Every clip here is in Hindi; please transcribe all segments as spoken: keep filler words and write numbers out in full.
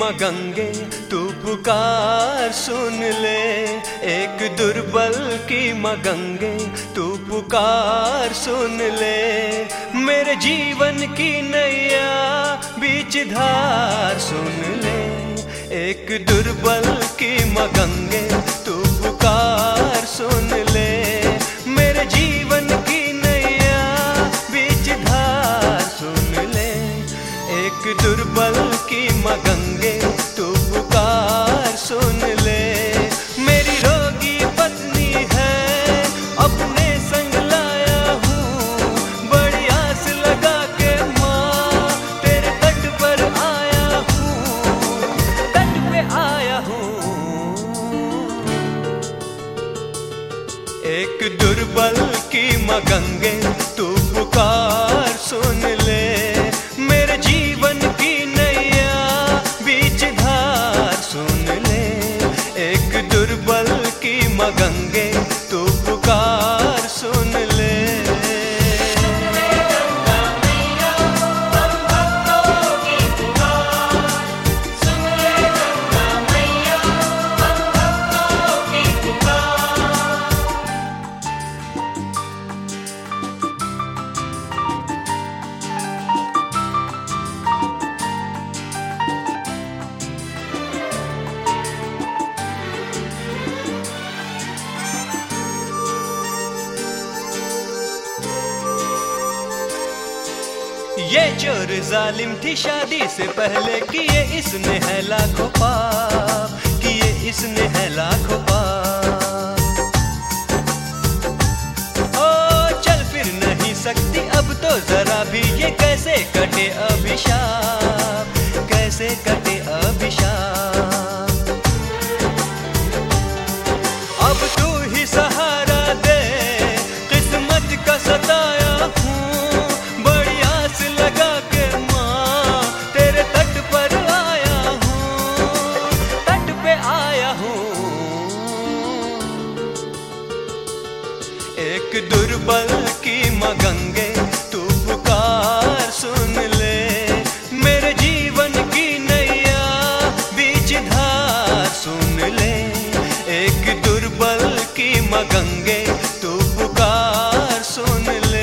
माँ गंगे तू पुकार सुन ले, एक दुर्बल की माँ गंगे तू पुकार सुन ले। मेरे जीवन की नैया बीच धार सुन ले, एक दुर्बल की माँ गंगे तू पुकार सुन ले। मेरे जीवन की नैया बीच धार सुन ले, एक दुर्बल की माँ गंगे तू पुकार सुन ले। मेरी रोगी पत्नी है अपने संग लाया हूँ, बड़ी आस लगा के माँ तेरे तट पर आया हूँ, तट पे आया हूँ। एक दुर्बल की माँ गंगे तू पुकार सुन ले, मेरे जीवन की नैया बीच धार सुन ले। एक दुर्बल की माँ गंगे तू पुकार सुन ले। ये चोर जालिम थी शादी से पहले, किए इसने है लाखों पाप, किए इसने है लाखों पाप। ओ चल फिर नहीं सकती अब तो जरा भी, ये कैसे कटे अभिशाप, कैसे कटे अभिशाप। अब तू ही सहारा दे, किस्मत का सताया हूँ, लगा के माँ तेरे तट पर आया हूँ, तट पे आया हूँ। एक दुर्बल की माँ गंगे तू पुकार सुन ले, मेरे जीवन की नैया बीच धार सुन ले। एक दुर्बल की माँ गंगे तू पुकार सुन ले।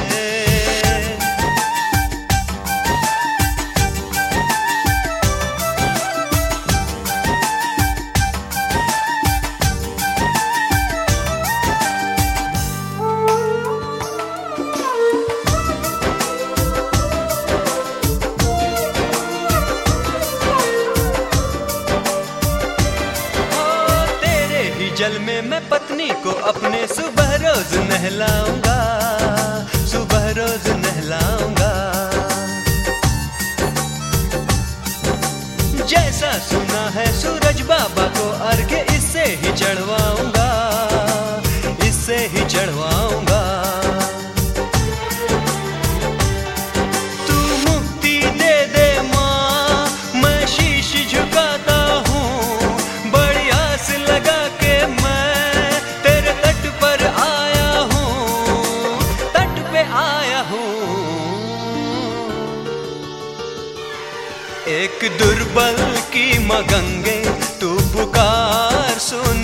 जल में मैं पत्नी को अपने सुबह रोज नहलाऊंगा, सुबह रोज नहलाऊंगा। जैसा सुना है सूरज बाबा को अर्घ्य इससे ही चढ़वाऊंगा, इससे ही चढ़वाऊंगा। तू मुक्ति दे दे माँ, मैं शीश झुकाता हूँ, बड़ी आस लगा के मैं तेरे तट पर आया हूँ, तट पे आया हूँ। एक दुर्बल की माँ गंगे तू पुकार सुन